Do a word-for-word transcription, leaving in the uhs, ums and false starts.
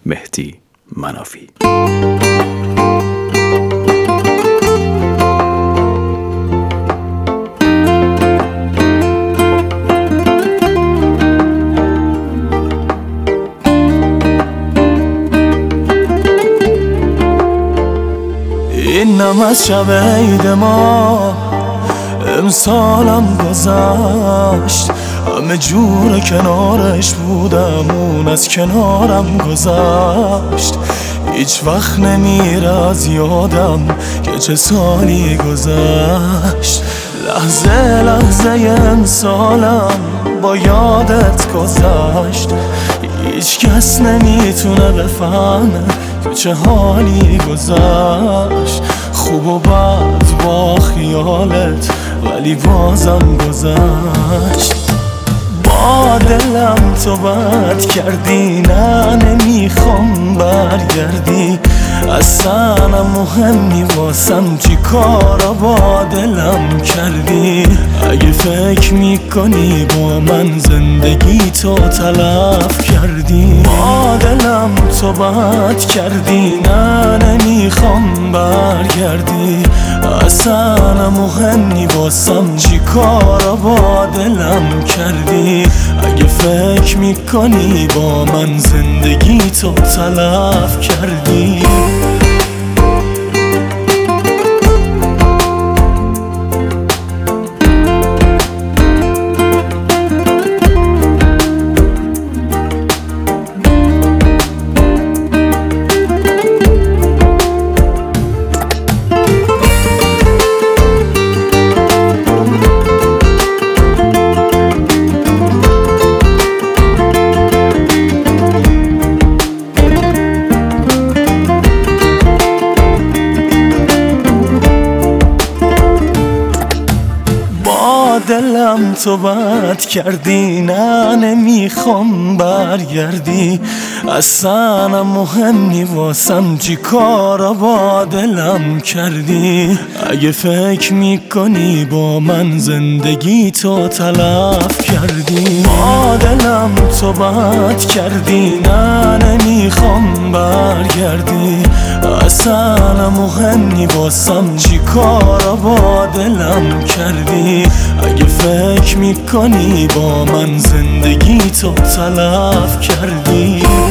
مهدی منافی. اینم از شب عید ما امسالم گذشت، همه جور کنارش بودم اون از کنارم گذشت. هیچ وقت نمیره از یادم که چه سالی گذشت. لحظه لحظه امسالم با یادت گذشت. هیچ کس نمیتونه بفهمه تو چه حالی گذشت. خوب و بد با خیالت ولی بازم گذشت. با دلم تو بد کردی، نه نمیخوام برگردی. اصلا مهم نی واسم چی کارا با دلم کردی. اگه فکر میکنی با من زندگی تو تلف کردی. با دلم تو بد کردی، نه نمیخوام برگردی. اصلا مهم نی واسم چی کارا با دلم کردی. اگه فکر میکنی با من زندگی تو تلف کردی. دلم تو بد کردی، نه نمیخوام برگردی. اصلا مهم نی واسم چی کارا با دلم کردی. اگه فکر میکنی با من زندگی تو تلف کردی. با دلم تو بد کردی، نه نمیخوام برگردی. اصلا مهم نی واسم چی کارا با دلم کردی. اگه فکر میکنی با من زندگی تو تلف کردی.